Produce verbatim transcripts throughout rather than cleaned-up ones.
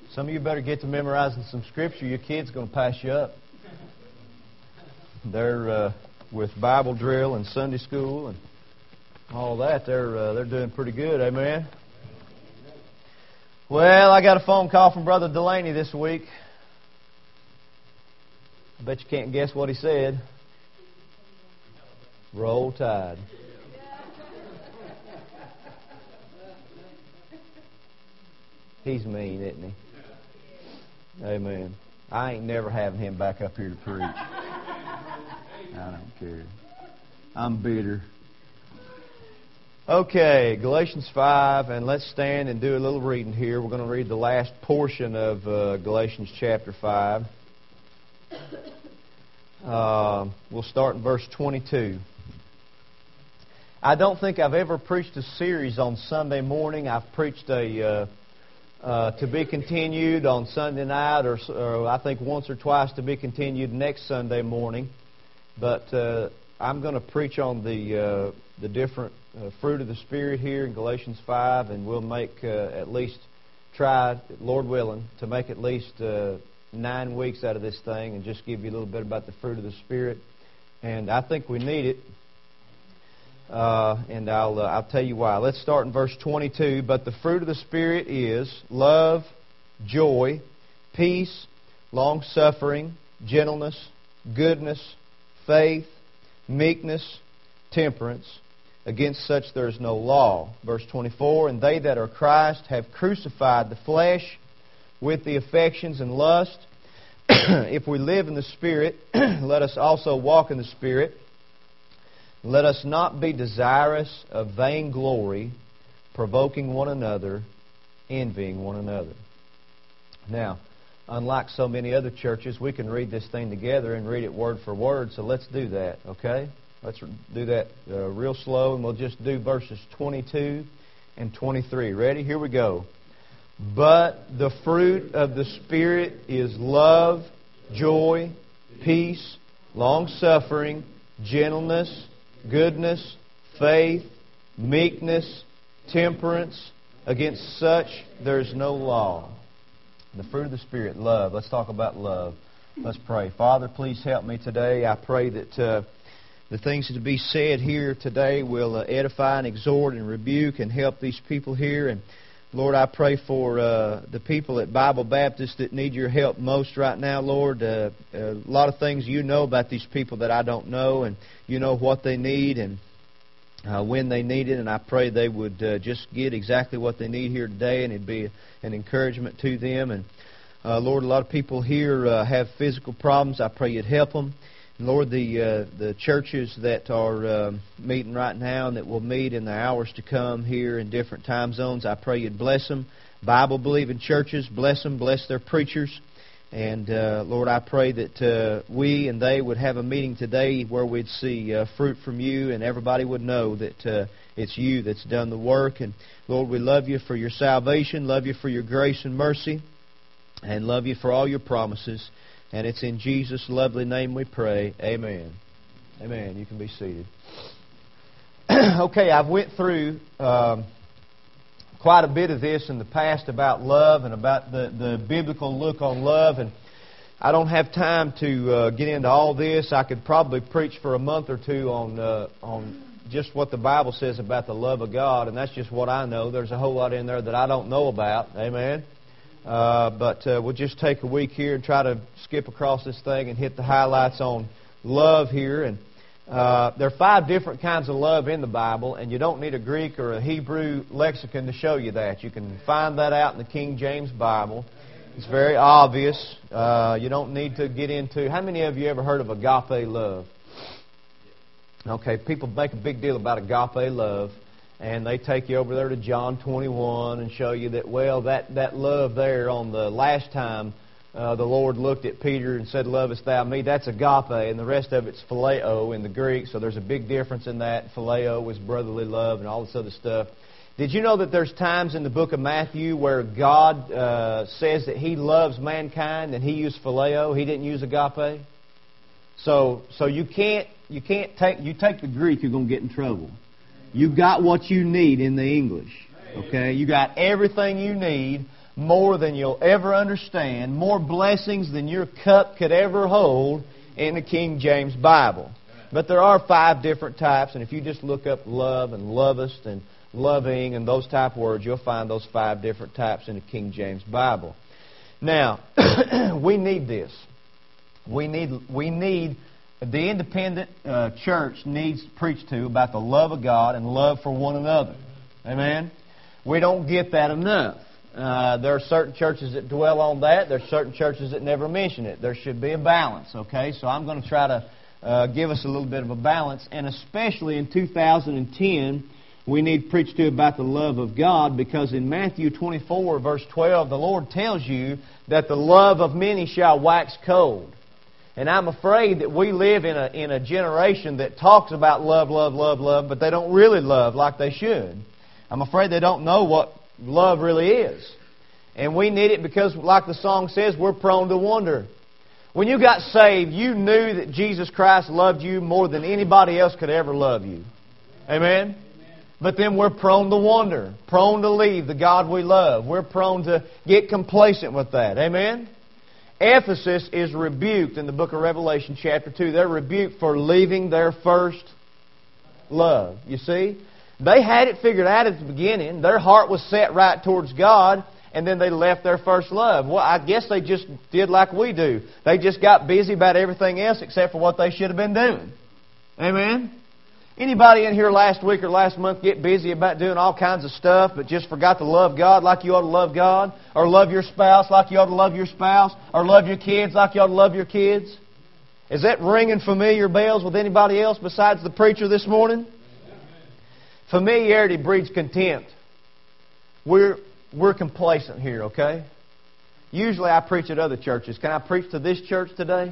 Some of you better get to memorizing some Scripture. Your kid's going to pass you up. They're uh, with Bible drill and Sunday school and all that. They're uh, they're doing pretty good. Amen. Well, I got a phone call from Brother Delaney this week. I bet you can't guess what he said. Roll Tide. He's mean, isn't he? Amen. I ain't never having him back up here to preach. I don't care. I'm bitter. Okay, Galatians five, and let's stand and do a little reading here. We're going to read the last portion of uh, Galatians chapter five. Uh, we'll start in verse twenty-two. I don't think I've ever preached a series on Sunday morning. I've preached a uh, uh, to be continued on Sunday night, or, or I think once or twice to be continued next Sunday morning. But uh, I'm going to preach on the uh, the different uh, fruit of the Spirit here in Galatians five, and we'll make uh, at least try, Lord willing, to make at least uh, nine weeks out of this thing, and just give you a little bit about the fruit of the Spirit. And I think we need it. Uh, and I'll uh, I'll tell you why. Let's start in verse twenty-two. But the fruit of the Spirit is love, joy, peace, long-suffering, gentleness, goodness, faith, meekness, temperance. Against such there is no law. Verse twenty-four. And they that are Christ have crucified the flesh with the affections and lust. If we live in the Spirit, let us also walk in the Spirit. Let us not be desirous of vainglory, provoking one another, envying one another. Now, unlike so many other churches, we can read this thing together and read it word for word, so let's do that, okay? Let's do that uh, real slow, and we'll just do verses twenty-two and twenty-three. Ready? Here we go. But the fruit of the Spirit is love, joy, peace, long-suffering, gentleness, goodness, faith, meekness, temperance. Against such there is no law. The fruit of the Spirit, love. Let's talk about love. Let's pray. Father, please help me today. I pray that uh, the things to be said here today will uh, edify and exhort and rebuke and help these people here. And Lord, I pray for uh, the people at Bible Baptist that need your help most right now, Lord. Uh, a lot of things you know about these people that I don't know, and you know what they need and uh, when they need it. And I pray they would uh, just get exactly what they need here today, and it'd be an encouragement to them. And uh, Lord, a lot of people here uh, have physical problems. I pray you'd help them. Lord, the uh, the churches that are uh, meeting right now and that will meet in the hours to come here in different time zones, I pray you'd bless them. Bible-believing churches, bless them, bless their preachers. And, uh, Lord, I pray that uh, we and they would have a meeting today where we'd see uh, fruit from you, and everybody would know that uh, it's you that's done the work. And, Lord, we love you for your salvation, love you for your grace and mercy, and love you for all your promises. And it's in Jesus' lovely name we pray. Amen. Amen. You can be seated. Okay, I've went through um, quite a bit of this in the past about love and about the, the biblical look on love. And I don't have time to uh, get into all this. I could probably preach for a month or two on uh, on just what the Bible says about the love of God. And that's just what I know. There's a whole lot in there that I don't know about. Amen. Uh, but uh, we'll just take a week here and try to skip across this thing and hit the highlights on love here. And uh, there are five different kinds of love in the Bible, and you don't need a Greek or a Hebrew lexicon to show you that. You can find that out in the King James Bible. It's very obvious. Uh, you don't need to get into... How many of you ever heard of agape love? Okay, people make a big deal about agape love. And they take you over there to John twenty-one and show you that, well, that, that love there on the last time uh, the Lord looked at Peter and said, lovest thou me, that's agape, and the rest of it's phileo in the Greek, so there's a big difference in that. Phileo is brotherly love and all this other stuff. Did you know that there's times in the book of Matthew where God uh, says that He loves mankind and He used phileo, He didn't use agape? So so you can't you can't take you take the Greek, you're going to get in trouble. You got what you need in the English. Okay? You got everything you need. more than you'll ever understand, more blessings than your cup could ever hold in the King James Bible. But there are five different types, and if you just look up love and lovest and loving and those type words, you'll find those five different types in the King James Bible. Now, we need this. We need, we need, the independent uh, church needs to preach to about the love of God and love for one another. Amen? We don't get that enough. Uh, there are certain churches that dwell on that. There are certain churches that never mention it. There should be a balance, okay? So I'm going to try to uh, give us a little bit of a balance. And especially in two thousand ten, we need to preach to about the love of God, because in Matthew twenty-four, verse twelve, the Lord tells you that the love of many shall wax cold. And I'm afraid that we live in a, in a generation that talks about love, love, love, love, but they don't really love like they should. I'm afraid they don't know what love really is. And we need it because, like the song says, we're prone to wonder. When you got saved, you knew that Jesus Christ loved you more than anybody else could ever love you. Amen? But then we're prone to wonder, prone to leave the God we love. We're prone to get complacent with that. Amen? Ephesus is rebuked in the book of Revelation chapter two. They're rebuked for leaving their first love. You see? They had it figured out at the beginning. Their heart was set right towards God, and then they left their first love. Well, I guess they just did like we do. They just got busy about everything else except for what they should have been doing. Amen? Anybody in here last week or last month get busy about doing all kinds of stuff but just forgot to love God like you ought to love God? Or love your spouse like you ought to love your spouse? Or love your kids like you ought to love your kids? Is that ringing familiar bells with anybody else besides the preacher this morning? Familiarity breeds contempt. We're, we're complacent here, okay? Usually I preach at other churches. Can I preach to this church today?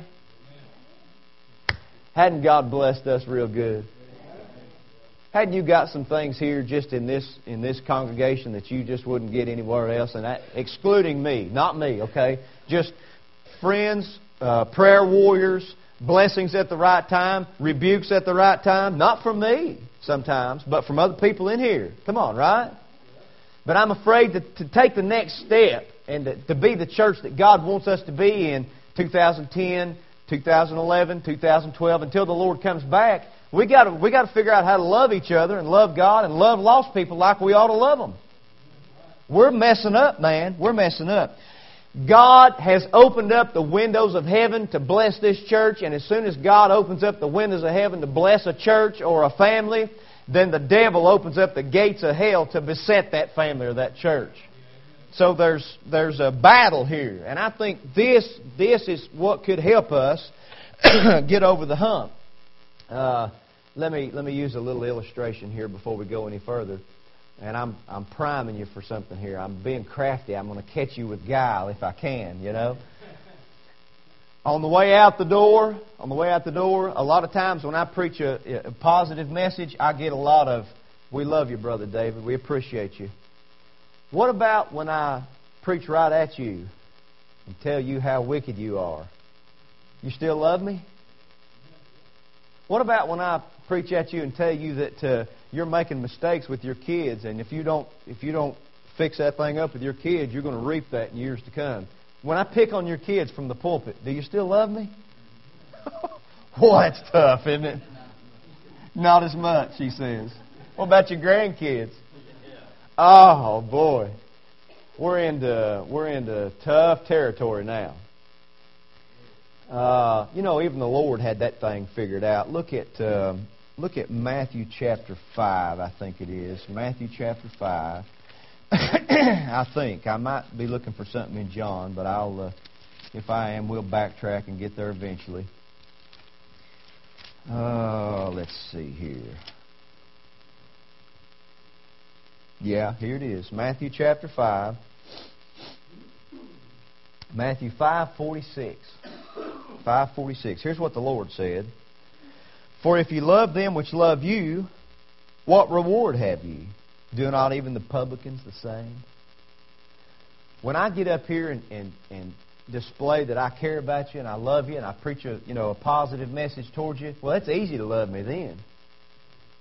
Hadn't God blessed us real good? Hadn't you got some things here just in this in this congregation that you just wouldn't get anywhere else? And that, excluding me, not me, okay? Just friends, uh, prayer warriors, blessings at the right time, rebukes at the right time. Not from me sometimes, but from other people in here. Come on, right? But I'm afraid to, to take the next step and to, to be the church that God wants us to be in two thousand ten, two thousand eleven, two thousand twelve, until the Lord comes back. We got to we got to figure out how to love each other and love God and love lost people like we ought to love them. We're messing up, man. We're messing up. God has opened up the windows of heaven to bless this church, and as soon as God opens up the windows of heaven to bless a church or a family, then the devil opens up the gates of hell to beset that family or that church. So there's there's a battle here, and I think this this is what could help us get over the hump. Uh, let me let me use a little illustration here before we go any further. And I'm I'm priming you for something here. I'm being crafty. I'm going to catch you with guile if I can, you know. On the way out the door, on the way out the door, a lot of times when I preach a, a positive message, I get a lot of, "We love you, Brother David. We appreciate you." What about when I preach right at you and tell you how wicked you are? You still love me? What about when I preach at you and tell you that uh, you're making mistakes with your kids, and if you don't if you don't fix that thing up with your kids, you're going to reap that in years to come? When I pick on your kids from the pulpit, do you still love me? Well, that's tough, isn't it? Not as much, he says. What about your grandkids? Oh boy, we're into we're into tough territory now. Uh, you know, even the Lord had that thing figured out. Look at um, look at Matthew chapter five, I think it is. Matthew chapter five. I think I might be looking for something in John, but I'll, uh, if I am, we'll backtrack and get there eventually. Uh, let's see here. Yeah, here it is. Matthew chapter five. Matthew five forty-six. five forty-six. Here's what the Lord said. For if you love them which love you, what reward have ye? Do not even the publicans the same? When I get up here and, and, and display that I care about you and I love you and I preach a, you know, a positive message towards you, well, it's easy to love me then.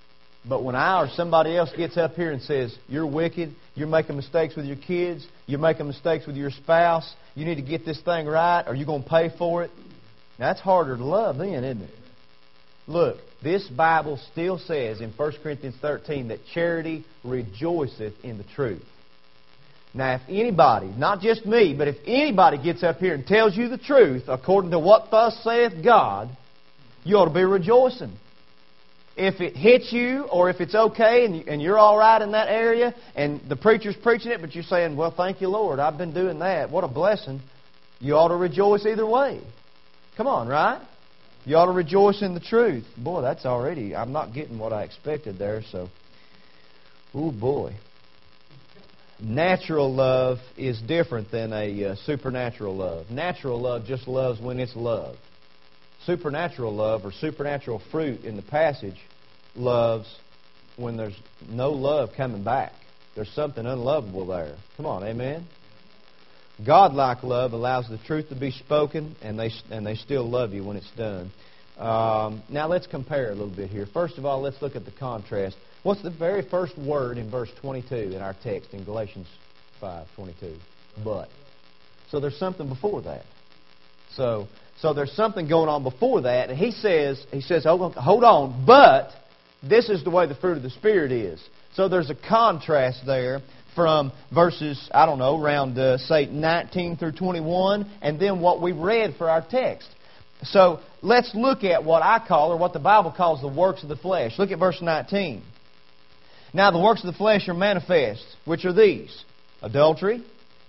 But when I or somebody else gets up here and says, you're wicked, you're making mistakes with your kids, you're making mistakes with your spouse, you need to get this thing right, or you're going to pay for it, now that's harder to love then, isn't it? Look, this Bible still says in First Corinthians thirteen that charity rejoiceth in the truth. Now, if anybody, not just me, but if anybody gets up here and tells you the truth according to what thus saith God, you ought to be rejoicing. If it hits you, or if it's okay and you're all right in that area, and the preacher's preaching it, but you're saying, well, thank you, Lord, I've been doing that. What a blessing. You ought to rejoice either way. Come on, right? You ought to rejoice in the truth. Boy, that's already, I'm not getting what I expected there, so, ooh, boy. Natural love is different than a uh, supernatural love. Natural love just loves when it's loved. Supernatural love, or supernatural fruit in the passage, loves when there's no love coming back. There's something unlovable there. Come on, amen? God-like love allows the truth to be spoken, and they and they still love you when it's done. Um, now let's compare a little bit here. First of all, let's look at the contrast. What's the very first word in verse twenty-two in our text in Galatians five twenty-two? But. So there's something before that. So... So there's something going on before that, and he says, he says, hold on, but this is the way the fruit of the Spirit is. So there's a contrast there from verses, I don't know, around, uh, say, nineteen through twenty-one, and then what we read for our text. So let's look at what I call, or what the Bible calls, the works of the flesh. Look at verse nineteen. Now the works of the flesh are manifest, which are these: adultery,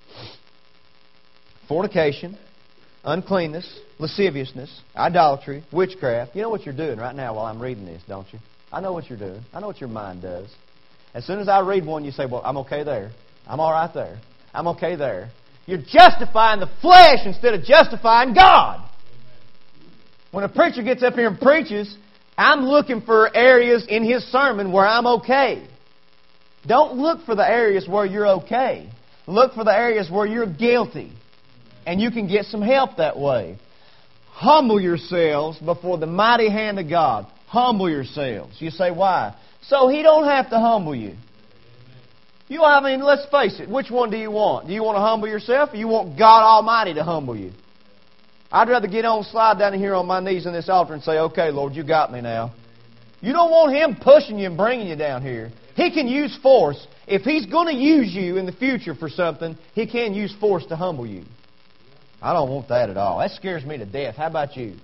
fornication, uncleanness, lasciviousness, idolatry, witchcraft. You know what you're doing right now while I'm reading this, don't you? I know what you're doing. I know what your mind does. As soon as I read one, you say, well, I'm okay there. I'm all right there. I'm okay there. You're justifying the flesh instead of justifying God. When a preacher gets up here and preaches, I'm looking for areas in his sermon where I'm okay. Don't look for the areas where you're okay. Look for the areas where you're guilty. And you can get some help that way. Humble yourselves before the mighty hand of God. Humble yourselves. You say, why? So He don't have to humble you. You, I mean, let's face it. Which one do you want? Do you want to humble yourself, or you want God Almighty to humble you? I'd rather get on, slide down here on my knees in this altar and say, okay, Lord, you got me now. You don't want Him pushing you and bringing you down here. He can use force. If He's going to use you in the future for something, He can use force to humble you. I don't want that at all. That scares me to death. How about you?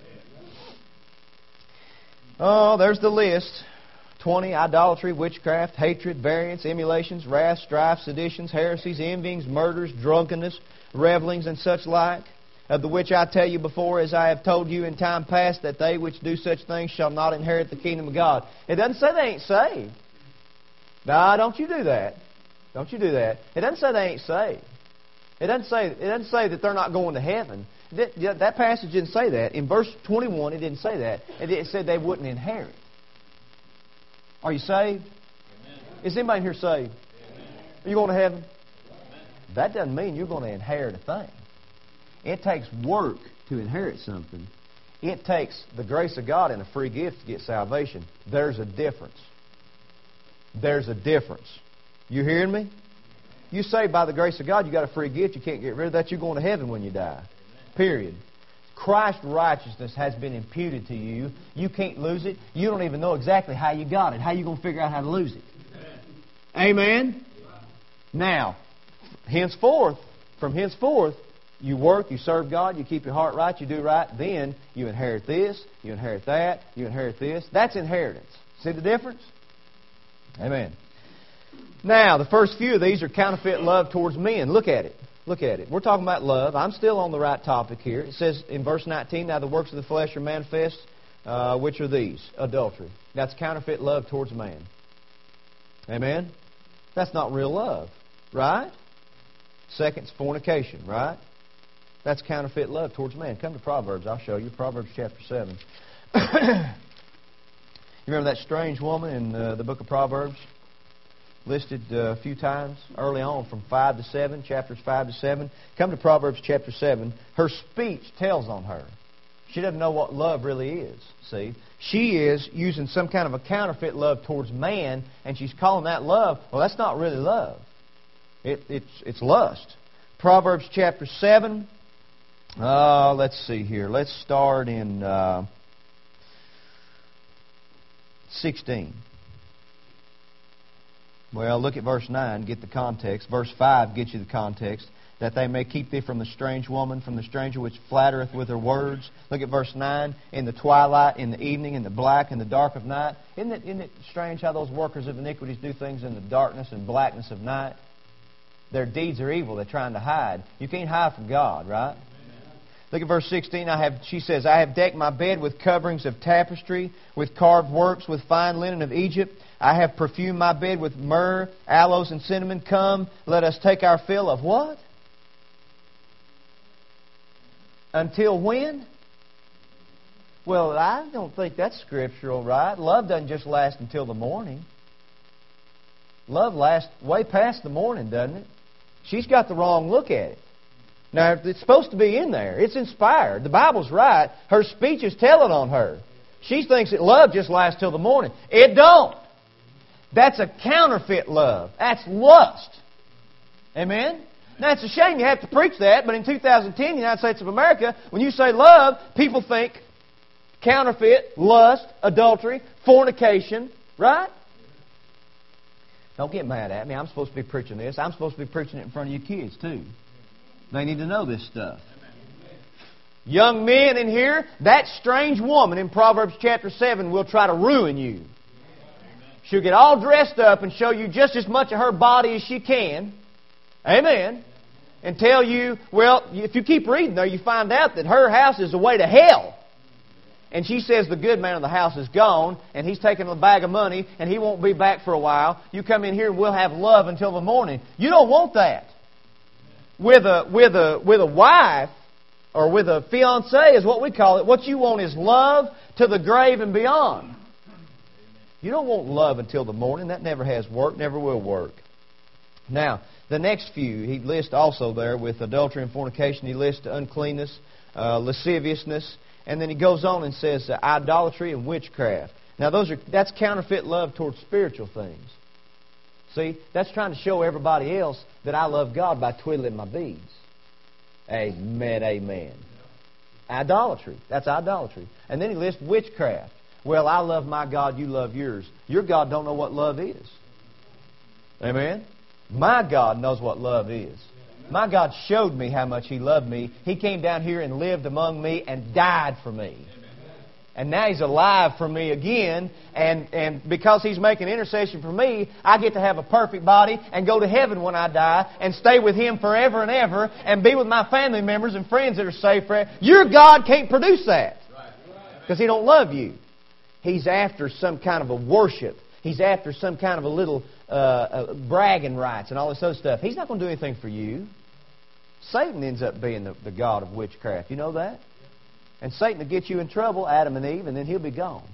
Oh, there's the list. twenty, idolatry, witchcraft, hatred, variance, emulations, wrath, strife, seditions, heresies, envyings, murders, drunkenness, revelings, and such like, of the which I tell you before, as I have told you in time past, that they which do such things shall not inherit the kingdom of God. It doesn't say they ain't saved. No, don't you do that. Don't you do that. It doesn't say they ain't saved. It doesn't say, it doesn't say that they're not going to heaven. That, that passage didn't say that. In verse twenty-one, it didn't say that. It said they wouldn't inherit. Are you saved? Amen. Is anybody here saved? Amen. Are you going to heaven? Amen. That doesn't mean you're going to inherit a thing. It takes work to inherit something. It takes the grace of God and a free gift to get salvation. There's a difference. There's a difference. You hearing me? You say by the grace of God you got a free gift, you can't get rid of that, you're going to heaven when you die. Period. Christ's righteousness has been imputed to you. You can't lose it. You don't even know exactly how you got it. How are you going to figure out how to lose it? Amen? Now, henceforth, from henceforth, you work, you serve God, you keep your heart right, you do right, then you inherit this, you inherit that, you inherit this. That's inheritance. See the difference? Amen. Now, the first few of these are counterfeit love towards men. Look at it. Look at it. We're talking about love. I'm still on the right topic here. It says in verse nineteen, now the works of the flesh are manifest, uh, which are these? Adultery. That's counterfeit love towards man. Amen? That's not real love, right? Second's fornication, right? That's counterfeit love towards man. Come to Proverbs. I'll show you. Proverbs chapter seven. You remember that strange woman in uh, the book of Proverbs? Listed uh, a few times early on from five to seven, chapters five to seven. Come to Proverbs chapter seven. Her speech tells on her. She doesn't know what love really is, see. She is using some kind of a counterfeit love towards man, and she's calling that love. Well, that's not really love. It, it's, it's lust. Proverbs chapter seven. Uh, let's see here. Let's start in uh, sixteen. Well, look at verse nine, get the context. Verse five gets you the context. That they may keep thee from the strange woman, from the stranger which flattereth with her words. Look at verse nine. In the twilight, in the evening, in the black, in the dark of night. Isn't it, isn't it strange how those workers of iniquities do things in the darkness and blackness of night? Their deeds are evil. They're trying to hide. You can't hide from God, right? Look at verse sixteen. I have, she says, I have decked my bed with coverings of tapestry, with carved works, with fine linen of Egypt. I have perfumed my bed with myrrh, aloes, and cinnamon. Come, let us take our fill of what? Until when? Well, I don't think that's scriptural, right? Love doesn't just last until the morning. Love lasts way past the morning, doesn't it? She's got the wrong look at it. Now, it's supposed to be in there. It's inspired. The Bible's right. Her speech is telling on her. She thinks that love just lasts till the morning. It don't. That's a counterfeit love. That's lust. Amen? Now, it's a shame you have to preach that, but in two thousand ten, the United States of America, when you say love, people think counterfeit, lust, adultery, fornication, right? Don't get mad at me. I'm supposed to be preaching this. I'm supposed to be preaching it in front of your kids, too. They need to know this stuff. Young men in here, that strange woman in Proverbs chapter seven will try to ruin you. She'll get all dressed up and show you just as much of her body as she can. Amen. And tell you, well, if you keep reading there, you find out that her house is the way to hell. And she says the good man of the house is gone, and he's taking a bag of money, and he won't be back for a while. You come in here and we'll have love until the morning. You don't want that. With a with a with a wife or with a fiancé is what we call it. What you want is love to the grave and beyond. You don't want love until the morning. That never has worked, never will work. Now, the next few, he lists also there with adultery and fornication. He lists uncleanness, uh, lasciviousness, and then he goes on and says uh, idolatry and witchcraft. Now, those are that's counterfeit love towards spiritual things. See, that's trying to show everybody else that I love God by twiddling my beads. Amen, amen. Idolatry. That's idolatry. And then he lists witchcraft. Well, I love my God, you love yours. Your God don't know what love is. Amen? My God knows what love is. My God showed me how much He loved me. He came down here and lived among me and died for me. And now He's alive for me again. And, and because He's making intercession for me, I get to have a perfect body and go to heaven when I die and stay with Him forever and ever and be with my family members and friends that are saved forever. Your God can't produce that because He don't love you. He's after some kind of a worship. He's after some kind of a little uh, uh, bragging rights and all this other stuff. He's not going to do anything for you. Satan ends up being the, the god of witchcraft. You know that? And Satan will get you in trouble, Adam and Eve, and then he'll be gone.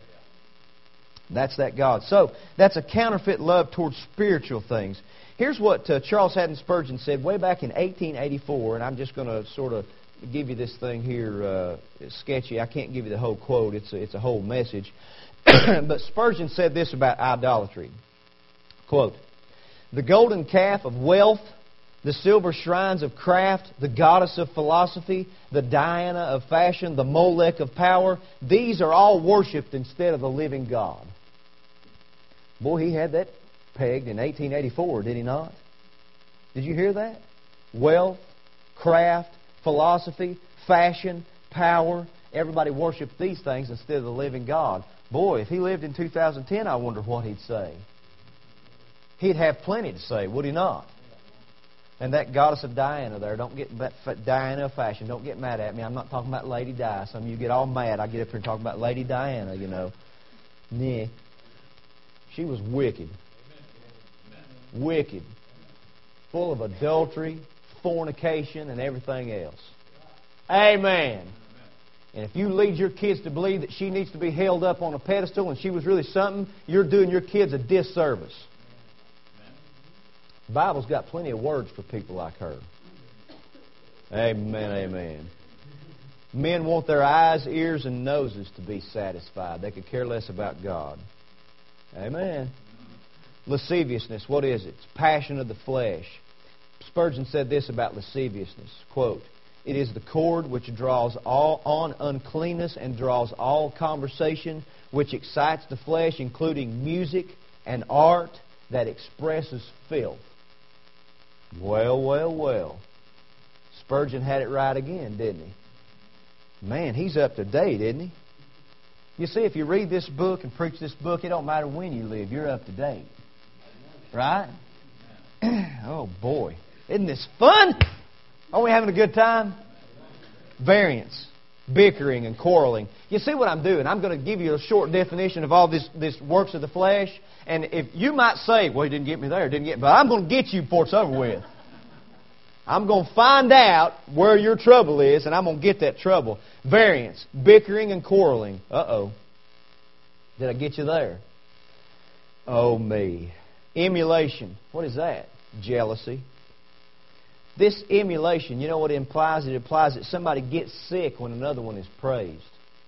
That's that God. So, that's a counterfeit love towards spiritual things. Here's what uh, Charles Haddon Spurgeon said way back in eighteen eighty-four, and I'm just going to sort of give you this thing here uh, sketchy. I can't give you the whole quote. It's a, it's a whole message. But Spurgeon said this about idolatry. Quote, "The golden calf of wealth, the silver shrines of craft, the goddess of philosophy, the Diana of fashion, the Molech of power, these are all worshipped instead of the living God." Boy, he had that pegged in eighteen eighty-four, did he not? Did you hear that? Wealth, craft, philosophy, fashion, power. Everybody worshipped these things instead of the living God. Boy, if he lived in two thousand ten, I wonder what he'd say. He'd have plenty to say, would he not? And that goddess of Diana there, don't get that Diana of fashion. Don't get mad at me. I'm not talking about Lady Di. Some of you get all mad. I get up here and talk about Lady Diana, you know. Nah. She was wicked. Wicked. Full of adultery, fornication, and everything else. Amen. And if you lead your kids to believe that she needs to be held up on a pedestal and she was really something, you're doing your kids a disservice. The Bible's got plenty of words for people like her. Amen, amen. Men want their eyes, ears, and noses to be satisfied. They could care less about God. Amen. Lasciviousness, what is it? It's passion of the flesh. Spurgeon said this about lasciviousness, quote, "It is the cord which draws all on uncleanness and draws all conversation, which excites the flesh, including music and art that expresses filth." Well, well, well. Spurgeon had it right again, didn't he? Man, he's up to date, isn't he? You see, if you read this book and preach this book, it don't matter when you live, you're up to date. Right? Oh, boy. Isn't this fun? Are we having a good time? Variance, bickering, and quarreling. You see what I'm doing? I'm going to give you a short definition of all this, this works of the flesh. And if you might say, well, he didn't get me there, didn't get me, but I'm going to get you before it's over with. I'm going to find out where your trouble is, and I'm going to get that trouble. Variance, bickering, and quarreling. Uh-oh. Did I get you there? Oh, me. Emulation. What is that? Jealousy. This emulation, you know what it implies? It implies that somebody gets sick when another one is praised.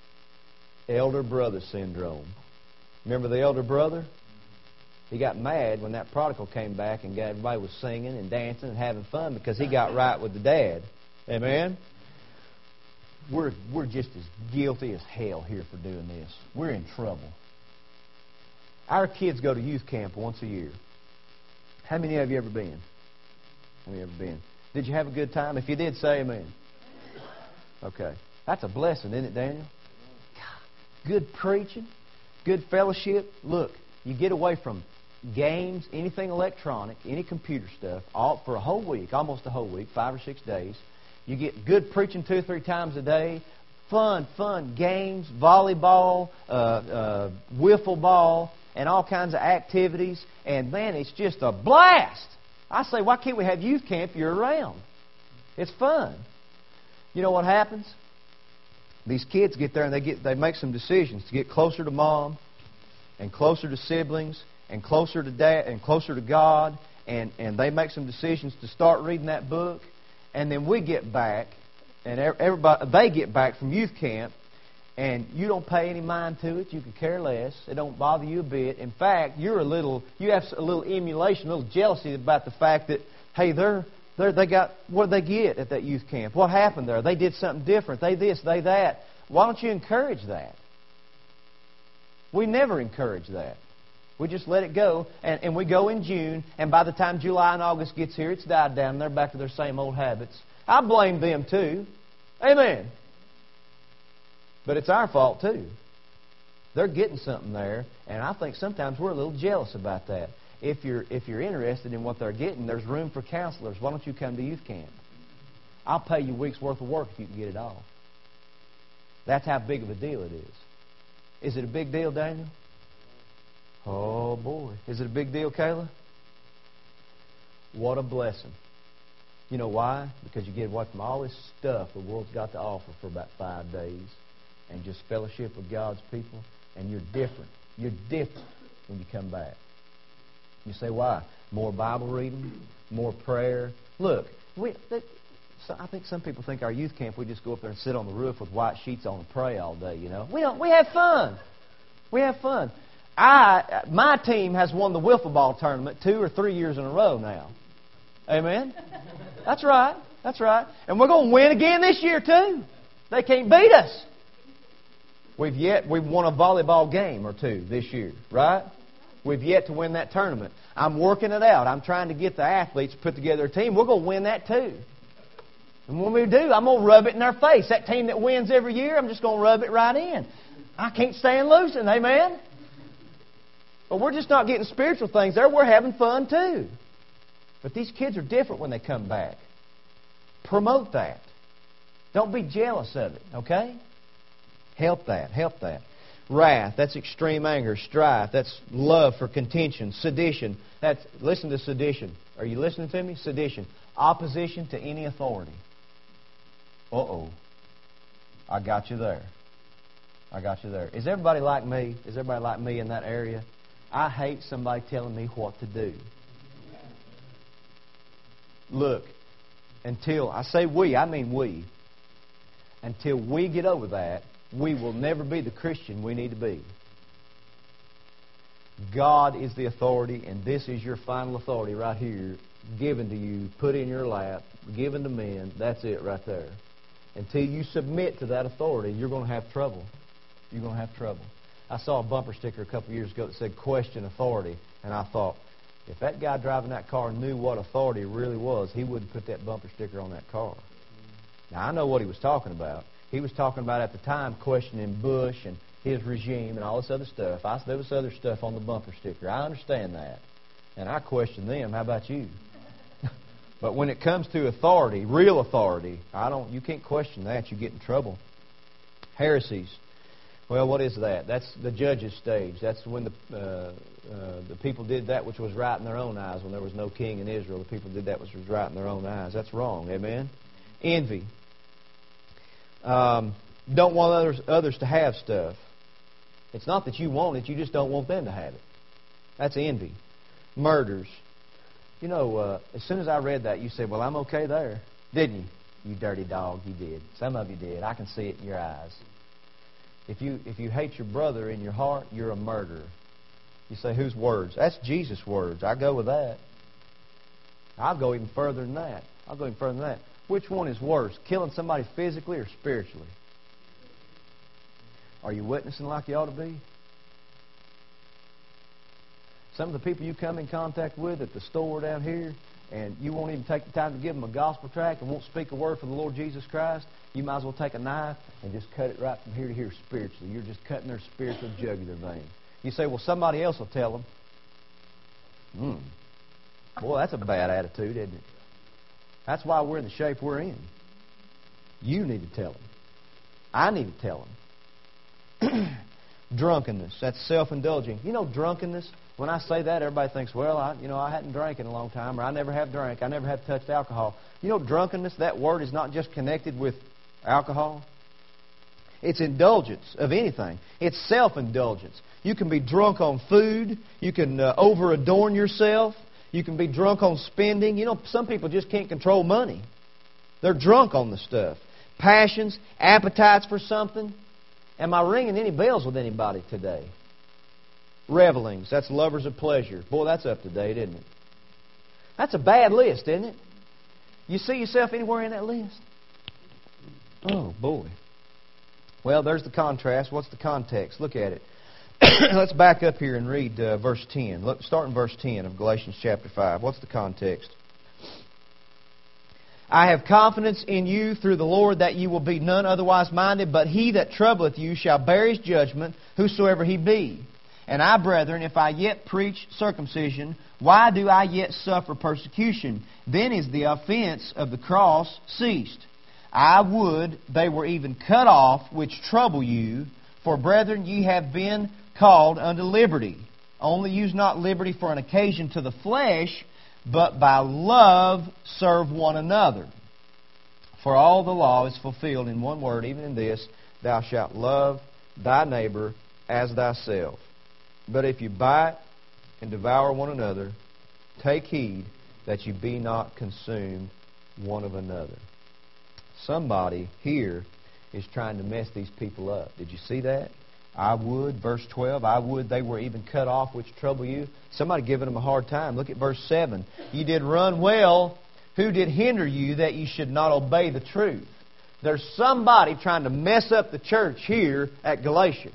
Elder brother syndrome. Remember the elder brother? He got mad when that prodigal came back and everybody was singing and dancing and having fun because he got right with the dad. Amen? We're, we're just as guilty as hell here for doing this. We're in trouble. Our kids go to youth camp once a year. How many of you ever been? How many ever been? Did you have a good time? If you did, say amen. Okay. That's a blessing, isn't it, Daniel? God, good preaching, good fellowship. Look, you get away from games, anything electronic, any computer stuff, all for a whole week, almost a whole week, five or six days. You get good preaching two or three times a day. Fun, fun games, volleyball, uh, uh, wiffle ball, and all kinds of activities. And, man, it's just a blast. I say, why can't we have youth camp year round? It's fun. You know what happens? These kids get there and they get they make some decisions to get closer to mom and closer to siblings and closer to dad and closer to God, and, and they make some decisions to start reading that book. And then we get back, and everybody they get back from youth camp, and you don't pay any mind to it. You could care less. It don't bother you a bit. In fact, you're a little you have a little emulation, a little jealousy about the fact that, hey, they're they they got what did they get at that youth camp? What happened there? They did something different. They this, they that. Why don't you encourage that? We never encourage that. We just let it go, and, and we go in June, and by the time July and August gets here, it's died down, and they're back to their same old habits. I blame them too. Amen. But it's our fault too. They're getting something there, and I think sometimes we're a little jealous about that. If you're if you're interested in what they're getting, there's room for counselors. Why don't you come to youth camp? I'll pay you a week's worth of work if you can get it off. That's how big of a deal it is. Is it a big deal, Daniel? Oh, boy. Is it a big deal, Kayla? What a blessing. You know why? Because you get away from all this stuff the world's got to offer for about five days and just fellowship with God's people, and you're different. You're different when you come back. You say, why? More Bible reading, more prayer. Look, we, that, so I think some people think our youth camp, we just go up there and sit on the roof with white sheets on and pray all day, you know. We don't. We have fun. We have fun. I, my team has won the wiffle ball tournament two or three years in a row now. Amen? That's right. That's right. And we're going to win again this year, too. They can't beat us. We've yet, we've won a volleyball game or two this year, right? We've yet to win that tournament. I'm working it out. I'm trying to get the athletes to put together a team. We're going to win that, too. And when we do, I'm going to rub it in their face. That team that wins every year, I'm just going to rub it right in. I can't stand losing, amen? But we're just not getting spiritual things there. We're having fun, too. But these kids are different when they come back. Promote that. Don't be jealous of it, okay? Help that. Help that. Wrath, that's extreme anger. Strife, that's love for contention. Sedition, that's, listen to sedition. Are you listening to me? Sedition. Opposition to any authority. Uh-oh. I got you there. I got you there. Is everybody like me? Is everybody like me in that area? I hate somebody telling me what to do. Look, until, I say we, I mean we. until we get over that, we will never be the Christian we need to be. God is the authority, and this is your final authority right here, given to you, put in your lap, given to men. That's it right there. Until you submit to that authority, you're going to have trouble. You're going to have trouble. I saw a bumper sticker a couple of years ago that said, "Question authority," and I thought, if that guy driving that car knew what authority really was, he wouldn't put that bumper sticker on that car. Now, I know what he was talking about. He was talking about, at the time, questioning Bush and his regime and all this other stuff. I, there was other stuff on the bumper sticker. I understand that. And I question them. How about you? But when it comes to authority, real authority, I don't. You can't question that. You get in trouble. Heresies. Well, what is that? That's the judges' stage. That's when the uh, uh, the people did that which was right in their own eyes. When there was no king in Israel, the people did that which was right in their own eyes. That's wrong. Amen? Envy. Um, don't want others others to have stuff. It's not that you want it, you just don't want them to have it. That's envy. Murders. You know, uh, as soon as I read that, you said, "Well, I'm okay there." Didn't you? You dirty dog, you did. Some of you did. I can see it in your eyes. If you if you hate your brother in your heart, you're a murderer. You say, whose words? That's Jesus' words. I go with that. I'll go even further than that. I'll go even further than that. Which one is worse, killing somebody physically or spiritually? Are you witnessing like you ought to be? Some of the people you come in contact with at the store down here, and you won't even take the time to give them a gospel tract and won't speak a word for the Lord Jesus Christ, you might as well take a knife and just cut it right from here to here spiritually. You're just cutting their spiritual jugular vein. You say, well, somebody else will tell them. Hmm. Boy, that's a bad attitude, isn't it? That's why we're in the shape we're in. You need to tell them. I need to tell them. Drunkenness. That's self-indulging. You know, drunkenness, when I say that, everybody thinks, well, I, you know, I hadn't drank in a long time, or I never have drank, I never have touched alcohol. You know, drunkenness, that word is not just connected with alcohol. It's indulgence of anything. It's self-indulgence. You can be drunk on food. You can uh, over-adorn yourself. You can be drunk on spending. You know, some people just can't control money. They're drunk on the stuff. Passions, appetites for something. Am I ringing any bells with anybody today? Revelings, that's lovers of pleasure. Boy, that's up to date, isn't it? That's a bad list, isn't it? You see yourself anywhere in that list? Oh, boy. Well, there's the contrast. What's the context? Look at it. Let's back up here and read uh, verse ten. Look, start in verse ten of Galatians chapter five. What's the context? I have confidence in you through the Lord that you will be none otherwise minded, but he that troubleth you shall bear his judgment, whosoever he be. And I, brethren, if I yet preach circumcision, why do I yet suffer persecution? Then is the offense of the cross ceased. I would they were even cut off which trouble you, for, brethren, ye have been called unto liberty. Only use not liberty for an occasion to the flesh, but by love serve one another. For all the law is fulfilled in one word, even in this, thou shalt love thy neighbor as thyself. But if you bite and devour one another, take heed that you be not consumed one of another. Somebody here is trying to mess these people up. Did you see that? I would, verse twelve, I would they were even cut off which trouble you. Somebody giving them a hard time. Look at verse seven. You did run well. Who did hinder you that you should not obey the truth? There's somebody trying to mess up the church here at Galatia.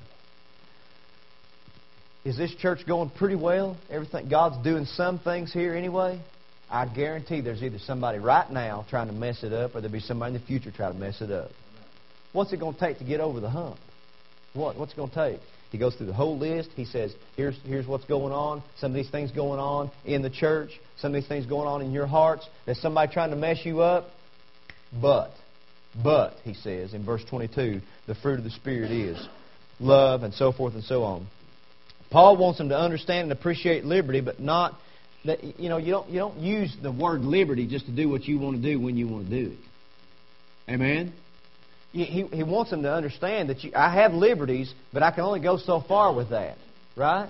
Is this church going pretty well? Everything, God's doing some things here anyway? I guarantee there's either somebody right now trying to mess it up, or there'll be somebody in the future trying to mess it up. What's it going to take to get over the hump? What? What's it going to take? He goes through the whole list. He says, here's, here's what's going on. Some of these things going on in the church. Some of these things going on in your hearts. There's somebody trying to mess you up. But, but, he says in verse twenty-two, the fruit of the Spirit is love and so forth and so on. Paul wants them to understand and appreciate liberty, but not that, you know, you don't, you don't use the word liberty just to do what you want to do when you want to do it. Amen? He, he wants them to understand that you, I have liberties, but I can only go so far with that. Right?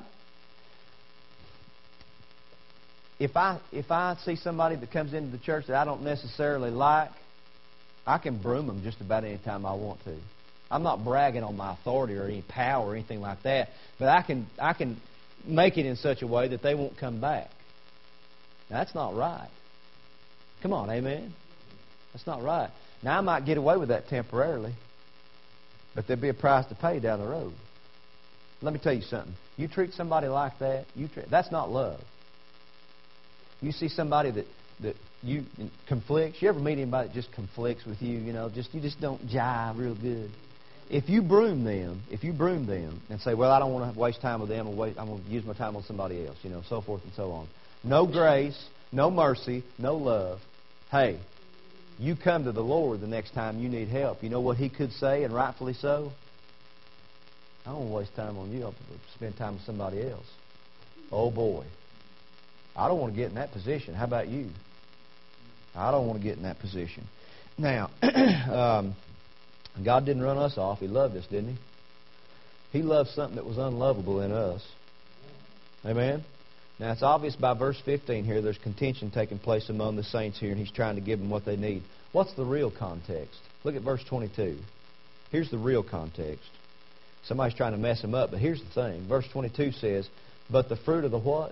If I if I see somebody that comes into the church that I don't necessarily like, I can broom them just about any time I want to. I'm not bragging on my authority or any power or anything like that, but I can I can make it in such a way that they won't come back. Now, that's not right. Come on, amen? That's not right. Now, I might get away with that temporarily, but there'll be a price to pay down the road. Let me tell you something. You treat somebody like that, you treat, that's not love. You see somebody that, that you conflicts. You ever meet anybody that just conflicts with you? You know, just you just don't jive real good. If you broom them, if you broom them and say, well, I don't want to waste time with them, I'm going to use my time on somebody else, you know, so forth and so on. No grace, no mercy, no love. Hey, you come to the Lord the next time you need help. You know what He could say, and rightfully so? I don't want to waste time on you. I'll spend time with somebody else. Oh, boy. I don't want to get in that position. How about you? I don't want to get in that position. Now, um, God didn't run us off. He loved us, didn't He? He loved something that was unlovable in us. Amen? Now, it's obvious by verse fifteen here, there's contention taking place among the saints here, and He's trying to give them what they need. What's the real context? Look at verse twenty-two. Here's the real context. Somebody's trying to mess them up, but here's the thing. Verse twenty-two says, but the fruit of the what?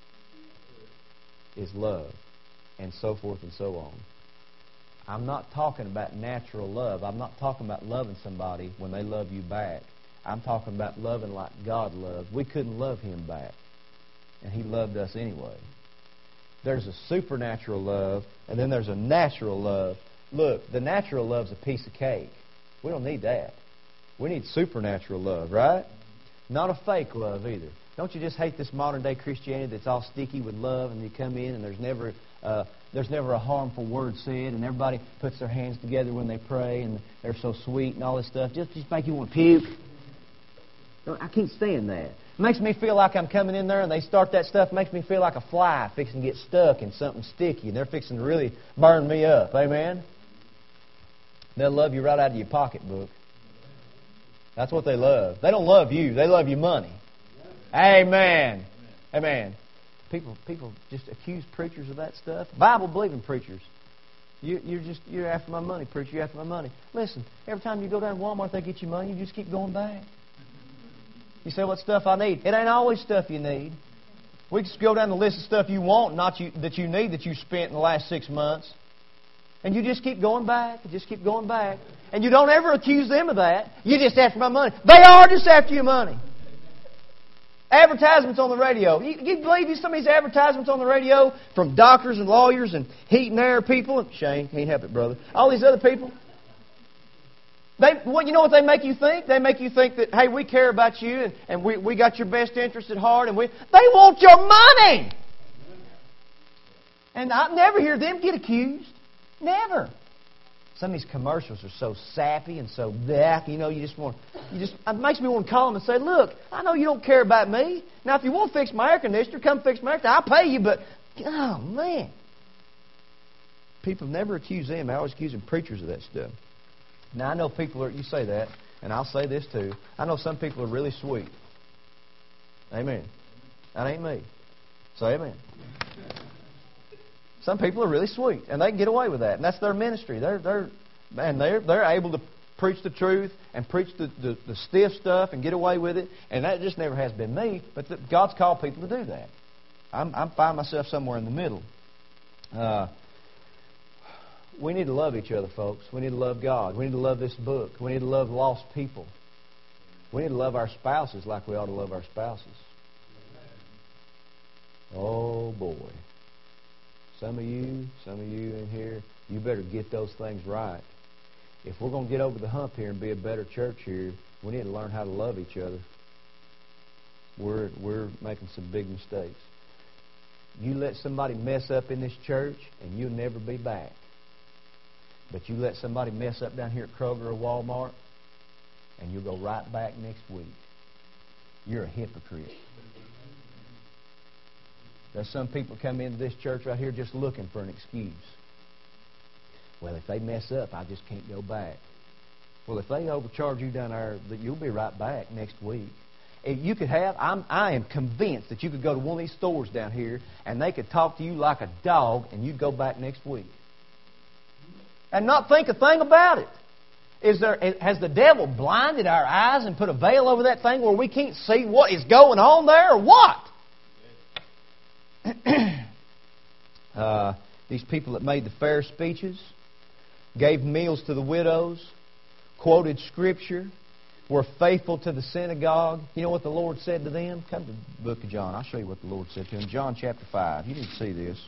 Is love, and so forth and so on. I'm not talking about natural love. I'm not talking about loving somebody when they love you back. I'm talking about loving like God loved. We couldn't love Him back, and He loved us anyway. There's a supernatural love, and then there's a natural love. Look, the natural love's a piece of cake. We don't need that. We need supernatural love, right? Not a fake love either. Don't you just hate this modern day Christianity that's all sticky with love, and you come in and there's never uh, there's never a harmful word said, and everybody puts their hands together when they pray, and they're so sweet and all this stuff. Just just make you want to puke. I can't stand that. It makes me feel like I'm coming in there and they start that stuff. It makes me feel like a fly fixing to get stuck in something sticky, and they're fixing to really burn me up. Amen? They'll love you right out of your pocketbook. That's what they love. They don't love you. They love your money. Amen. Amen. People people just accuse preachers of that stuff. Bible-believing preachers. You, you're just you're after my money, preacher. You're after my money. Listen, every time you go down to Walmart, they get you money. You just keep going back. You say, what stuff I need? It ain't always stuff you need. We just go down the list of stuff you want, not you, that you need, that you spent in the last six months. And you just keep going back. You just keep going back. And you don't ever accuse them of that. You just after my money. They are just after your money. Advertisements on the radio. You, you believe some of these advertisements on the radio from doctors and lawyers and heat and air people? And Shane, can't help it, brother. All these other people. They, well, you know what they make you think? They make you think that, hey, we care about you and, and we, we got your best interest at heart. And we, they want your money. And I never hear them get accused. Never. Some of these commercials are so sappy and so bleh, you know, you just want, you just, it makes me want to call them and say, look, I know you don't care about me. Now, if you want to fix my air conditioner, come fix my air conditioner. I'll pay you, but, oh, man. People never accuse them. I always accuse them preachers of that stuff. Now, I know people are, you say that, and I'll say this too. I know some people are really sweet. Amen. That ain't me. Say amen. Some people are really sweet, and they can get away with that, and that's their ministry. They're they're man, they're they're able to preach the truth and preach the, the, the stiff stuff and get away with it, and that just never has been me. But the, God's called people to do that. I'm I'm find myself somewhere in the middle. Uh, we need to love each other, folks. We need to love God. We need to love this book. We need to love lost people. We need to love our spouses like we ought to love our spouses. Oh boy. Some of you, some of you in here, you better get those things right. If we're going to get over the hump here and be a better church here, we need to learn how to love each other. We're, we're making some big mistakes. You let somebody mess up in this church, and you'll never be back. But you let somebody mess up down here at Kroger or Walmart, and you'll go right back next week. You're a hypocrite. There's some people come into this church right here just looking for an excuse. Well, if they mess up, I just can't go back. Well, if they overcharge you down there, you'll be right back next week. If you could have, I'm, I am convinced that you could go to one of these stores down here and they could talk to you like a dog and you'd go back next week. and not think a thing about it? Is there, has the devil blinded our eyes and put a veil over that thing where we can't see what is going on there, or what? uh, these people that made the fair speeches, gave meals to the widows, quoted Scripture, were faithful to the synagogue. You know what the Lord said to them? Come to the book of John. I'll show you what the Lord said to them. John chapter five. You need to see this.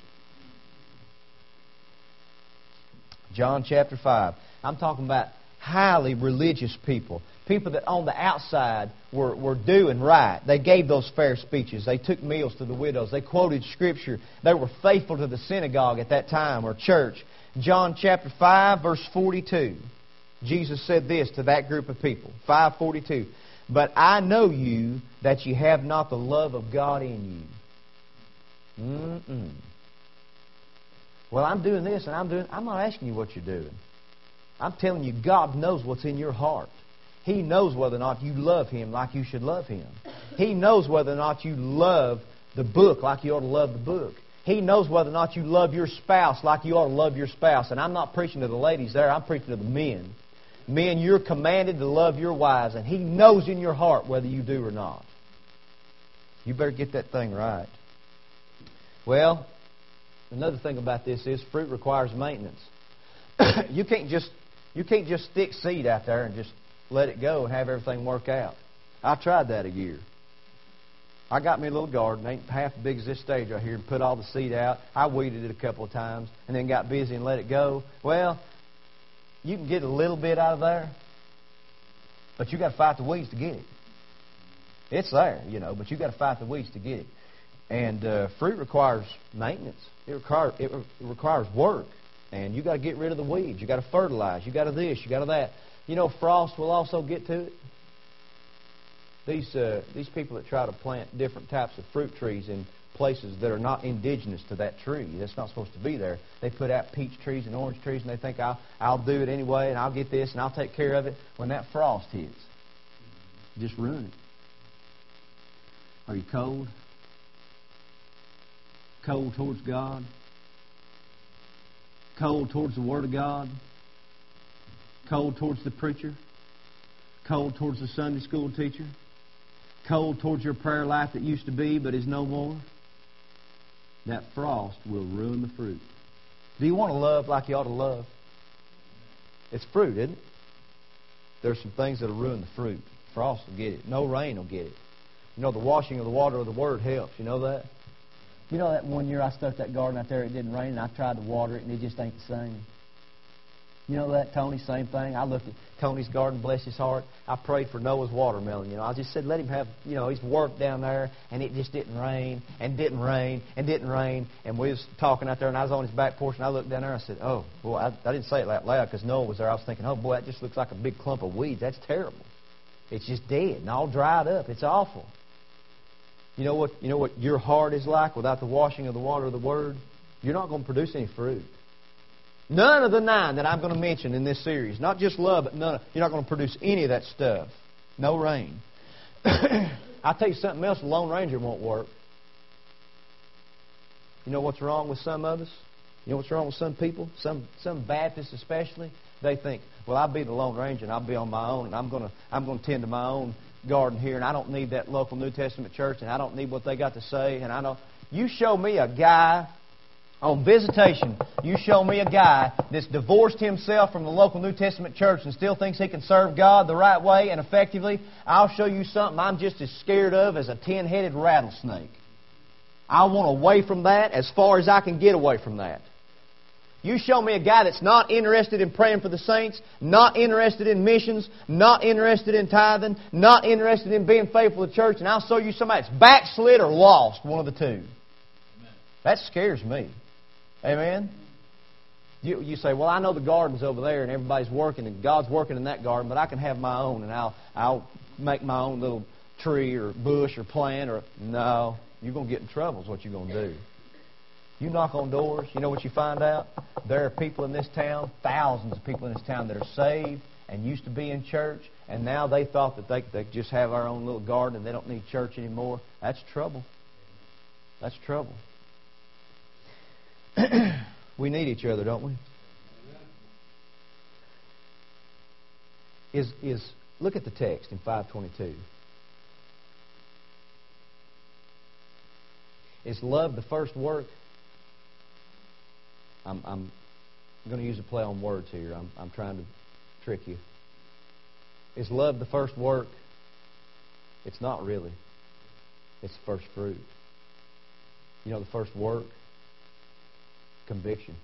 John chapter five. I'm talking about highly religious people. People that on the outside were, were doing right. They gave those fair speeches. They took meals to the widows. They quoted Scripture. They were faithful to the synagogue at that time, or church. John chapter five, verse forty-two. Jesus said this to that group of people. five forty-two. But I know you, that you have not the love of God in you. Mm-mm. Well, I'm doing this and I'm doing... I'm not asking you what you're doing. I'm telling you, God knows what's in your heart. He knows whether or not you love Him like you should love Him. He knows whether or not you love the book like you ought to love the book. He knows whether or not you love your spouse like you ought to love your spouse. And I'm not preaching to the ladies there. I'm preaching to the men. Men, you're commanded to love your wives, and He knows in your heart whether you do or not. You better get that thing right. Well, another thing about this is fruit requires maintenance. You can't just you can't just stick seed out there and just let it go and have everything work out. I tried that a year. I got me a little garden, ain't half as big as this stage right here, and put all the seed out. I weeded it a couple of times, and then got busy and let it go. Well, you can get a little bit out of there, but you got to fight the weeds to get it. It's there, you know, but you got to fight the weeds to get it. And uh, fruit requires maintenance. It requires it requires work, and you got to get rid of the weeds. You got to fertilize. You got to this. You got to that. You know, frost will also get to it. These uh, these people that try to plant different types of fruit trees in places that are not indigenous to that tree, that's not supposed to be there. They put out peach trees and orange trees, and they think I'll I'll do it anyway, and I'll get this, and I'll take care of it. When that frost hits, just ruin it. Are you cold? Cold towards God? Cold towards the Word of God? Cold towards the preacher? Cold towards the Sunday school teacher? Cold towards your prayer life that used to be but is no more? That frost will ruin the fruit. Do you want to love like you ought to love? It's fruit, isn't it? There's some things that will ruin the fruit. Frost will get it. No rain will get it. You know, the washing of the water of the Word helps. You know that? You know that one year I stuck that garden out there, it didn't rain, and I tried to water it, and it just ain't the same. You know that, Tony? Same thing. I looked at Tony's garden, bless his heart. I prayed for Noah's watermelon. You know, I just said, let him have, you know, his work down there, and it just didn't rain, and didn't rain, and didn't rain. And we was talking out there, and I was on his back porch, and I looked down there, and I said, oh, boy, I, I didn't say it that loud because Noah was there. I was thinking, oh, boy, that just looks like a big clump of weeds. That's terrible. It's just dead and all dried up. It's awful. You know what? You know what your heart is like without the washing of the water of the Word? You're not going to produce any fruit. None of the nine that I'm going to mention in this series, not just love, but none of, you're not going to produce any of that stuff. No rain. I'll tell you something else, the Lone Ranger won't work. You know what's wrong with some of us? You know what's wrong with some people? Some some Baptists especially? They think, well, I'll be the Lone Ranger and I'll be on my own, and I'm going to I'm going to tend to my own garden here, and I don't need that local New Testament church, and I don't need what they got to say, and I don't. You show me a guy on visitation, you show me a guy that's divorced himself from the local New Testament church and still thinks he can serve God the right way and effectively, I'll show you something I'm just as scared of as a ten-headed rattlesnake. I want away from that as far as I can get away from that. You show me a guy that's not interested in praying for the saints, not interested in missions, not interested in tithing, not interested in being faithful to church, and I'll show you somebody that's backslid or lost, one of the two. Amen. That scares me. Amen? You, you say, well, I know the garden's over there and everybody's working and God's working in that garden, but I can have my own and I'll, I'll make my own little tree or bush or plant. Or no, you're going to get in trouble is what you're going to do. You knock on doors, you know what you find out? There are people in this town, thousands of people in this town that are saved and used to be in church, and now they thought that they could just have our own little garden and they don't need church anymore. That's trouble. That's trouble. We need each other, don't we? Is, is look at the text in five twenty-two. Is love the first work? I'm, I'm going to use a play on words here. I'm, I'm trying to trick you. Is love the first work? It's not really. It's the first fruit. You know the first work? Conviction.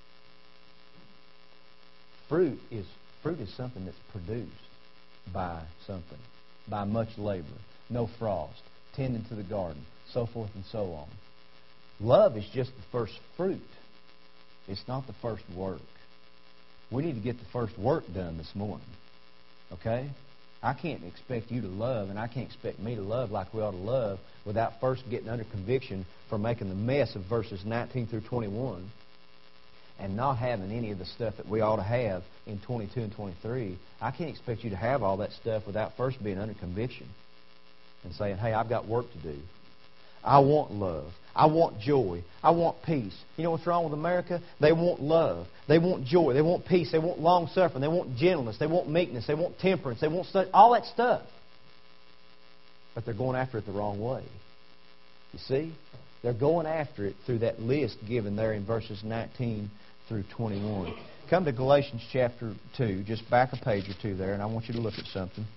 Fruit is fruit is something that's produced by something, by much labor, no frost, tending to the garden, so forth and so on. Love is just the first fruit. It's not the first work. We need to get the first work done this morning. Okay? I can't expect you to love, and I can't expect me to love like we ought to love without first getting under conviction for making the mess of verses nineteen through twenty-one and not having any of the stuff that we ought to have in twenty-two and twenty-three. I can't expect you to have all that stuff without first being under conviction and saying, hey, I've got work to do. I want love. I want joy. I want peace. You know what's wrong with America? They want love. They want joy. They want peace. They want long-suffering. They want gentleness. They want meekness. They want temperance. They want stuff, all that stuff. But they're going after it the wrong way. You see? They're going after it through that list given there in verses nineteen through twenty-one. Come to Galatians chapter two. Just back a page or two there, and I want you to look at something.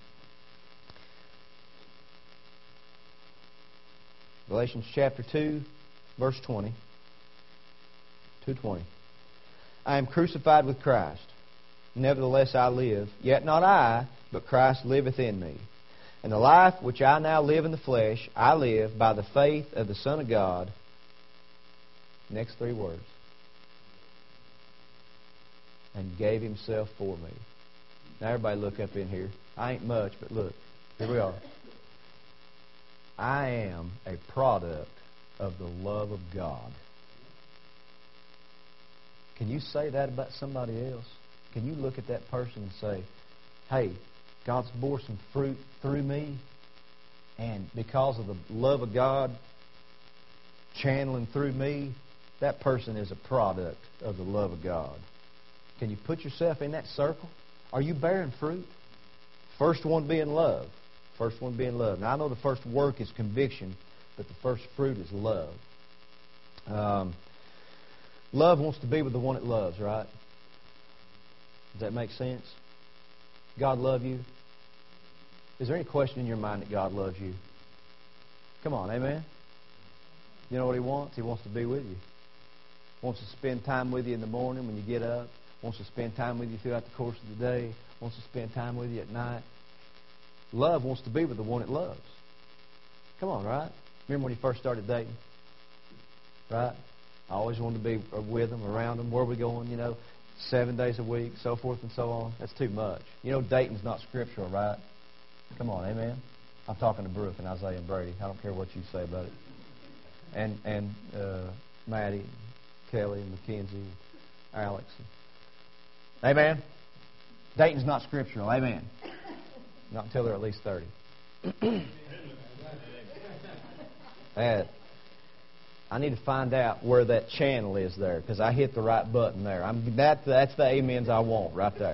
Galatians chapter two, verse twenty. two twenty. I am crucified with Christ. Nevertheless I live. Yet not I, but Christ liveth in me. And the life which I now live in the flesh, I live by the faith of the Son of God. Next three words. And gave Himself for me. Now everybody look up in here. I ain't much, but look. Here we are. I am a product of the love of God. Can you say that about somebody else? Can you look at that person and say, hey, God's bore some fruit through me, and because of the love of God channeling through me, that person is a product of the love of God. Can you put yourself in that circle? Are you bearing fruit? First one being love. First one being love. Now, I know the first work is conviction, but the first fruit is love. Um, love wants to be with the one it loves, right? Does that make sense? God love you? Is there any question in your mind that God loves you? Come on, amen? You know what He wants? He wants to be with you. He wants to spend time with you in the morning when you get up. He wants to spend time with you throughout the course of the day. He wants to spend time with you at night. Love wants to be with the one it loves. Come on, right? Remember when you first started dating? Right? I always wanted to be with them, around them. Where are we going, you know? Seven days a week, so forth and so on. That's too much. You know, dating's not scriptural, right? Come on, amen? I'm talking to Brooke and Isaiah and Brady. I don't care what you say about it. And and uh, Maddie, and Kelly, and Mackenzie, and Alex. And, amen? Dating's not scriptural, amen? Not until they're at least thirty. And I need to find out where that channel is there, because I hit the right button there. I'm, that, that's the amens I want right there.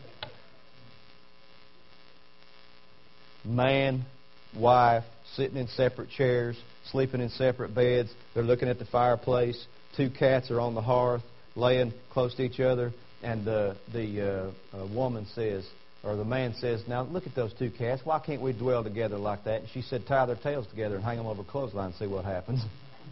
Man, wife, sitting in separate chairs, sleeping in separate beds. They're looking at the fireplace. Two cats are on the hearth, laying close to each other. And uh, the uh, uh, woman says, or the man says, now look at those two cats. Why can't we dwell together like that? And she said, tie their tails together and hang them over a clothesline and see what happens.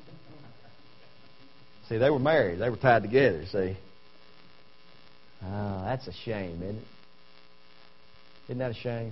See, they were married. They were tied together, see. Ah, that's a shame, isn't it? Isn't that a shame?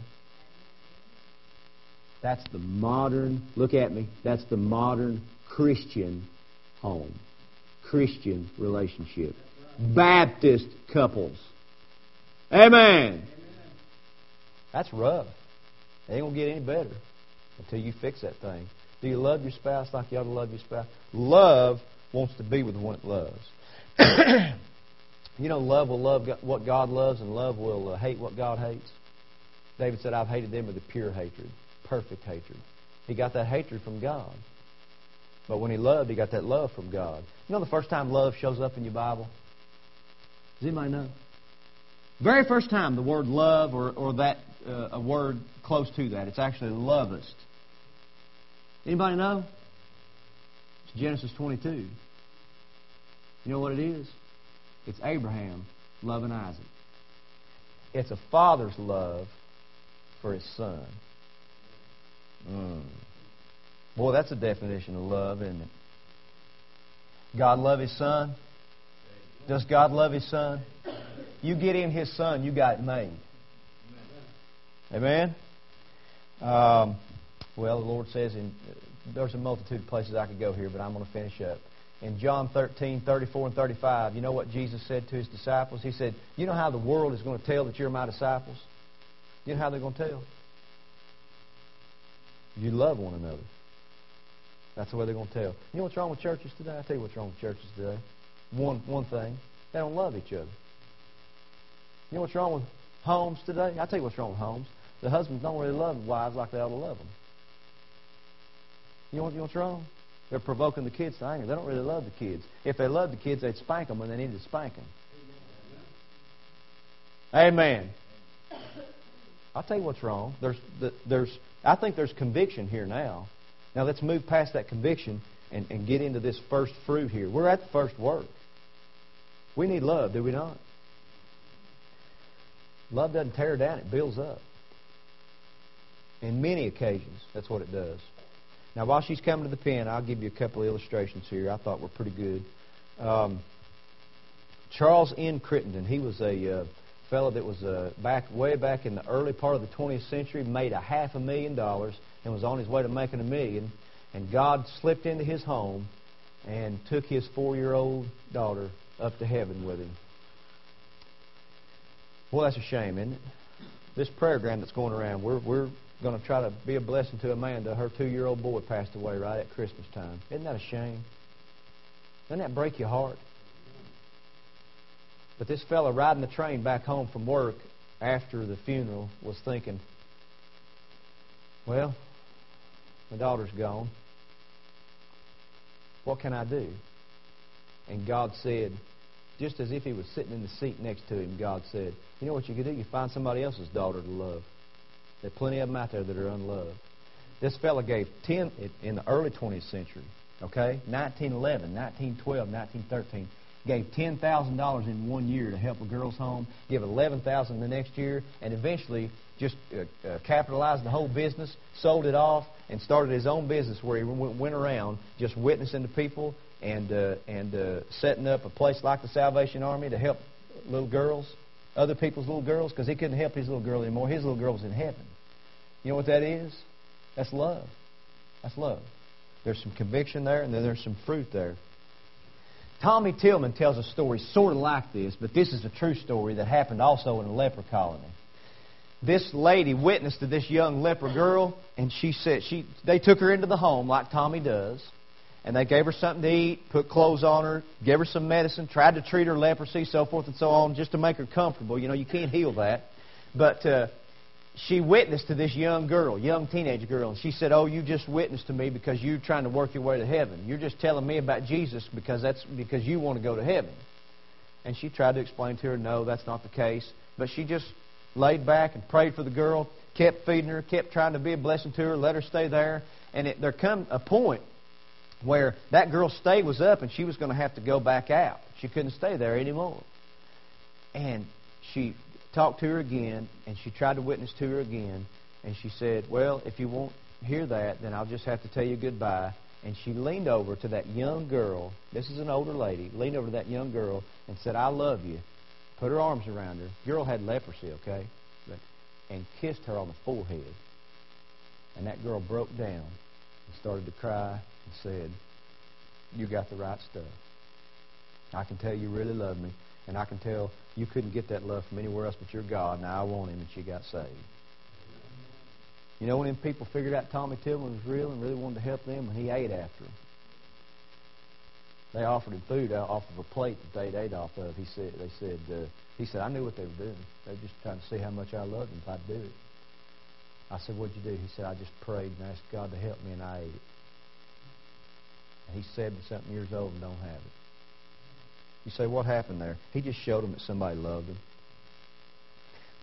That's the modern, look at me, that's the modern Christian home. Christian relationship. Baptist couples. Amen. That's rough. It ain't going to get any better until you fix that thing. Do you love your spouse like you ought to love your spouse? Love wants to be with the one it loves. You know, love will love what God loves, and love will uh, hate what God hates. David said, I've hated them with a pure hatred, perfect hatred. He got that hatred from God. But when he loved, he got that love from God. You know the first time love shows up in your Bible? Does anybody know? Very first time the word love or, or that uh, a word close to that. It's actually lovest. Anybody know? It's Genesis twenty-two. You know what it is? It's Abraham loving Isaac. It's a father's love for his son. Mm. Boy, that's a definition of love, isn't it? God love His Son? Does God love His Son? You get in His Son, you got it made. Amen? Um, well, the Lord says, in, there's a multitude of places I could go here, but I'm going to finish up. In John thirteen, thirty-four and thirty-five, you know what Jesus said to His disciples? He said, you know how the world is going to tell that you're my disciples? You know how they're going to tell? You love one another. That's the way they're going to tell. You know what's wrong with churches today? I'll tell you what's wrong with churches today. One, one thing, they don't love each other. You know what's wrong with homes today? I'll tell you what's wrong with homes. The husbands don't really love wives like they ought to love them. You know, what, you know what's wrong? They're provoking the kids to anger. They don't really love the kids. If they loved the kids, they'd spank them when they needed to spank them. Amen. I'll tell you what's wrong. There's, there's, I think there's conviction here now. Now let's move past that conviction and, and get into this first fruit here. We're at the first work. We need love, do we not? Love doesn't tear down, it builds up. In many occasions, that's what it does. Now, while she's coming to the pen, I'll give you a couple of illustrations here I thought were pretty good. Um, Charles N. Crittenden, he was a uh, fellow that was uh, back way back in the early part of the twentieth century, made a half a million dollars and was on his way to making a million. And God slipped into his home and took his four-year-old daughter up to heaven with him. Well, that's a shame, isn't it? This program that's going around, we're, we're going to try to be a blessing to Amanda. Her two-year-old boy passed away right at Christmas time. Isn't that a shame? Doesn't that break your heart? But this fella riding the train back home from work after the funeral was thinking, well, my daughter's gone. What can I do? And God said, just as if He was sitting in the seat next to him, God said, you know what you could do? You find somebody else's daughter to love. There are plenty of them out there that are unloved. This fella gave ten in the early twentieth century, okay, nineteen eleven, nineteen twelve, nineteen thirteen, gave ten thousand dollars in one year to help a girl's home, give eleven thousand dollars the next year, and eventually just uh, uh, capitalized the whole business, sold it off, and started his own business where he went, went around just witnessing to people and uh, and uh, setting up a place like the Salvation Army to help little girls, other people's little girls, because he couldn't help his little girl anymore. His little girl was in heaven. You know what that is? That's love. That's love. There's some conviction there, and then there's some fruit there. Tommy Tillman tells a story sort of like this, but this is a true story that happened also in a leper colony. This lady witnessed to this young leper girl, and she said she they took her into the home like Tommy does, and they gave her something to eat, put clothes on her, gave her some medicine, tried to treat her leprosy, so forth and so on, just to make her comfortable. You know, you can't heal that. But uh, she witnessed to this young girl, young teenage girl, and she said, oh, you just witnessed to me because you're trying to work your way to heaven. You're just telling me about Jesus because that's because you want to go to heaven. And she tried to explain to her, no, that's not the case. But she just laid back and prayed for the girl, kept feeding her, kept trying to be a blessing to her, let her stay there. And it, there come a point where that girl's stay was up and she was going to have to go back out. She couldn't stay there anymore. And she talked to her again, and she tried to witness to her again, and she said, well, if you won't hear that, then I'll just have to tell you goodbye. And she leaned over to that young girl, this is an older lady, leaned over to that young girl and said, I love you. Put her arms around her. Girl had leprosy, okay? But, and kissed her on the forehead. And that girl broke down and started to cry and said, you got the right stuff. I can tell you really love me. And I can tell you couldn't get that love from anywhere else but your God. Now I want Him, and she got saved. You know when them people figured out Tommy Tillman was real and really wanted to help them? When he ate after them. They offered him food out off of a plate that they'd ate off of. He said, they said, uh, he said, I knew what they were doing. They were just trying to see how much I loved them if I'd do it. I said, what'd you do? He said, I just prayed and asked God to help me, and I ate it. And he's seventy-something years old and don't have it. You say, what happened there? He just showed them that somebody loved him.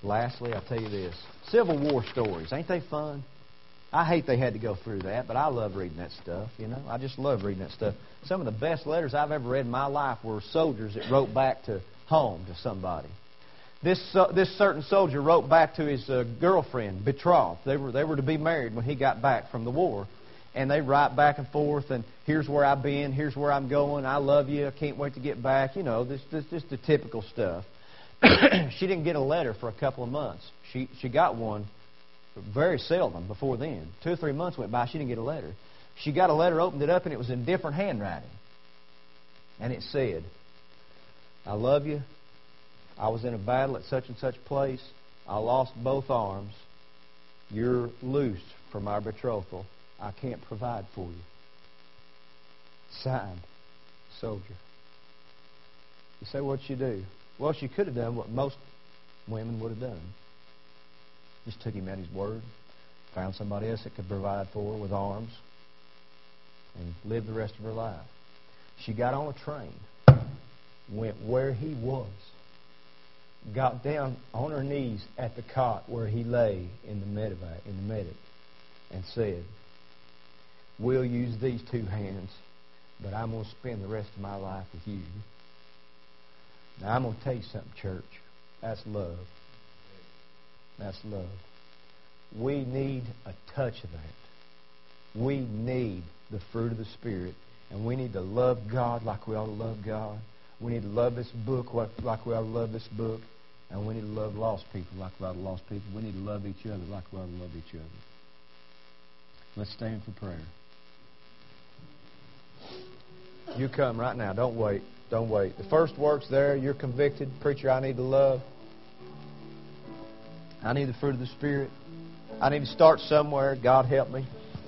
Lastly, I'll tell you this. Civil War stories, ain't they fun? I hate they had to go through that, but I love reading that stuff, you know. I just love reading that stuff. Some of the best letters I've ever read in my life were soldiers that wrote back to home to somebody. This uh, this certain soldier wrote back to his uh, girlfriend, betrothed. They were they were to be married when he got back from the war. And they write back and forth, and here's where I've been, here's where I'm going, I love you, I can't wait to get back. You know, this this just the typical stuff. She didn't get a letter for a couple of months. She she got one very seldom before then. Two or three months went by, she didn't get a letter. She got a letter, opened it up, and it was in different handwriting. And it said, I love you. I was in a battle at such and such place. I lost both arms. You're loosed from our betrothal. I can't provide for you. Signed, soldier. You say, what'd she do? Well, she could have done what most women would have done. Just took him at his word, found somebody else that could provide for her with arms, and lived the rest of her life. She got on a train, went where he was, got down on her knees at the cot where he lay in the medevac, in the medic, and said, we'll use these two hands, but I'm going to spend the rest of my life with you. Now, I'm going to tell you something, church. That's love. That's love. We need a touch of that. We need the fruit of the Spirit, and we need to love God like we ought to love God. We need to love this book like we ought to love this book, and we need to love lost people like we ought to lost people. We need to love each other like we ought to love each other. Let's stand for prayer. You come right now. Don't wait. Don't wait. The first work's there. You're convicted. Preacher, I need to love. I need the fruit of the Spirit. I need to start somewhere. God help me.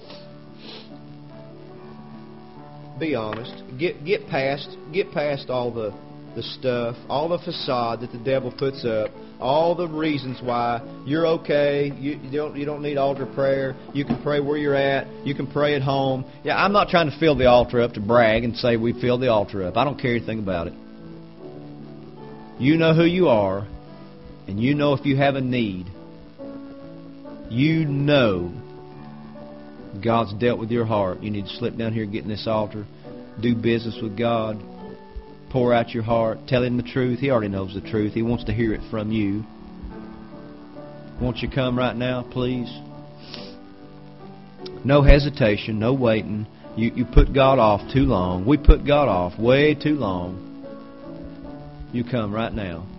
Be honest. Get get past get past all the, the stuff, all the facade that the devil puts up, all the reasons why you're okay. You, you don't you don't need altar prayer. You can pray where you're at. You can pray at home. Yeah, I'm not trying to fill the altar up to brag and say we filled the altar up. I don't care anything about it. You know who you are, and you know if you have a need. You know God's dealt with your heart. You need to slip down here, get in this altar, do business with God, pour out your heart, tell Him the truth. He already knows the truth. He wants to hear it from you. Won't you come right now, please? No hesitation, no waiting. You, you put God off too long. We put God off way too long. You come right now.